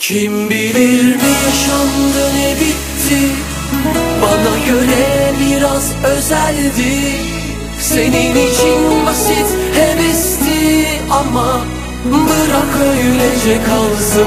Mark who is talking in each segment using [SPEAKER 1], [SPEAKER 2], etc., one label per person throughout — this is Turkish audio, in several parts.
[SPEAKER 1] Kim bilir ne yaşandı ne bitti, bana göre biraz özeldi. Senin için basit hevesti ama bırak öylece kalsın.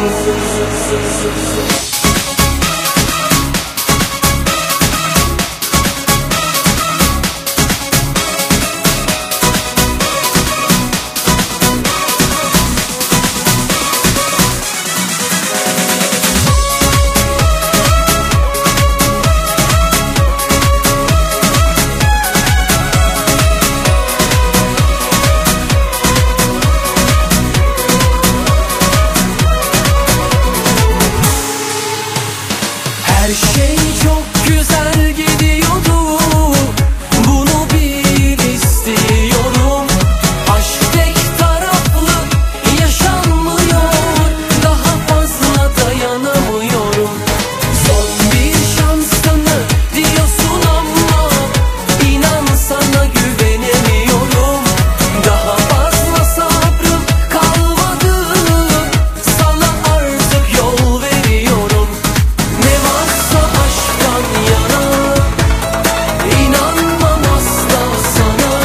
[SPEAKER 1] Her şey çok güzel gidiyordu, bunu bil istiyorum. Aşk tek taraflı yaşanmıyor, daha fazla dayanamıyorum. Son bir şansını diyorsun ama inan sana güvenemiyorum. Daha fazla sabrım kalmadı, sana artık yol veriyorum. Ne varsa aşktan yana, inanmam asla sana.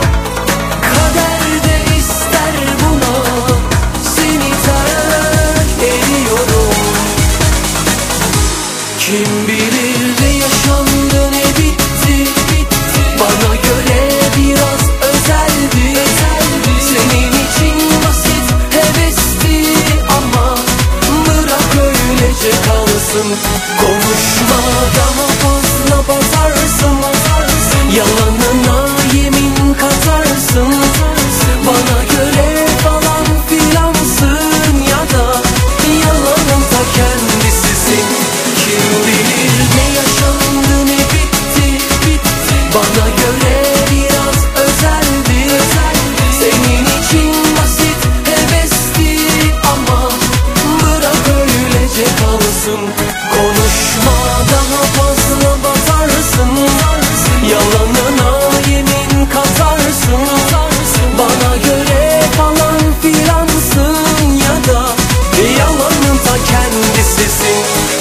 [SPEAKER 1] Kader de ister buna, seni terk ediyorum. Kim bilir ne yaşandı ne bitti, bana göre biraz özeldi. Senin için basit hevesti ama bırak öylece kalsın. Konuşma, daha fazla bazarsın, yalanına yemin katarsın. Bana göre falan filansın ya da yalanın ta kendisisin. Kim bilir ne yaşandı ne bitti, bana göre biraz özeldi. Senin için basit hevesti ama bırak öylece kalsın. Konuşma, daha fazla batarsın, yalanına yemin katarsın. Bana göre falan filansın ya da yalanın ta kendisisin.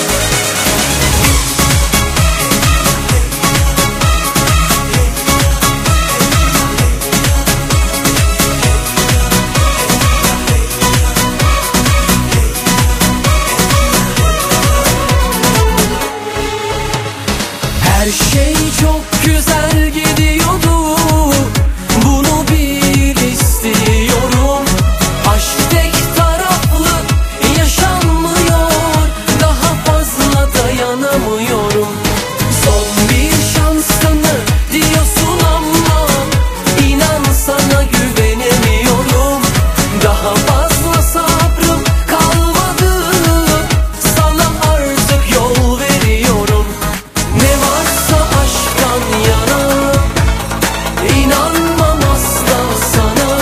[SPEAKER 1] Her şey çok güzel gidiyordu, bunu bil istiyorum. Aşk tek taraflı yaşanmıyor, daha fazla dayanamıyorum. Son bir şansını diyorsun ama inan sana güvenemiyorum. Daha fazla sabrım kalmadı, sana artık yol veriyorum. Ne varsa aşktan yana, inanmam asla sana.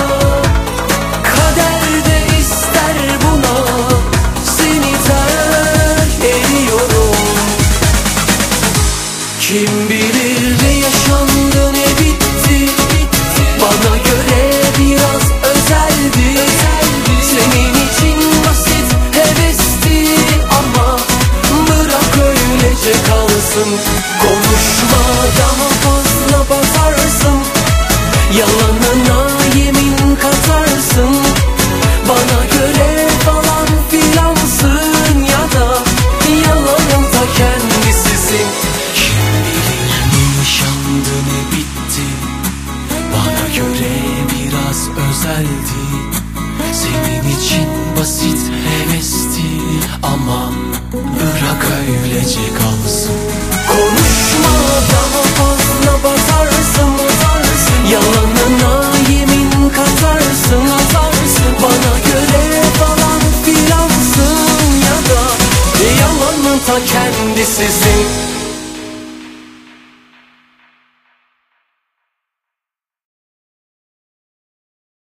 [SPEAKER 1] Kader de ister buna, seni terk ediyorum. Kim bilir ne yaşandı ne bitti, bana göre biraz özeldi. Senin için basit hevesti ama bırak öylece kalsın. Konuşma, daha fazla bazarsın, yalanına yemin katarsın. Bana göre falan filansın ya da yalanın ta kendisisin. Kim bilir ne yaşandı ne bitti, bana göre biraz özeldi. Senin için basit hevesti ama bırak öylece kalsın. Konuşma, daha fazla bazarsın, yalanına yemin katarsın. Bana göre falan filansın ya da yalanın ta kendisisin.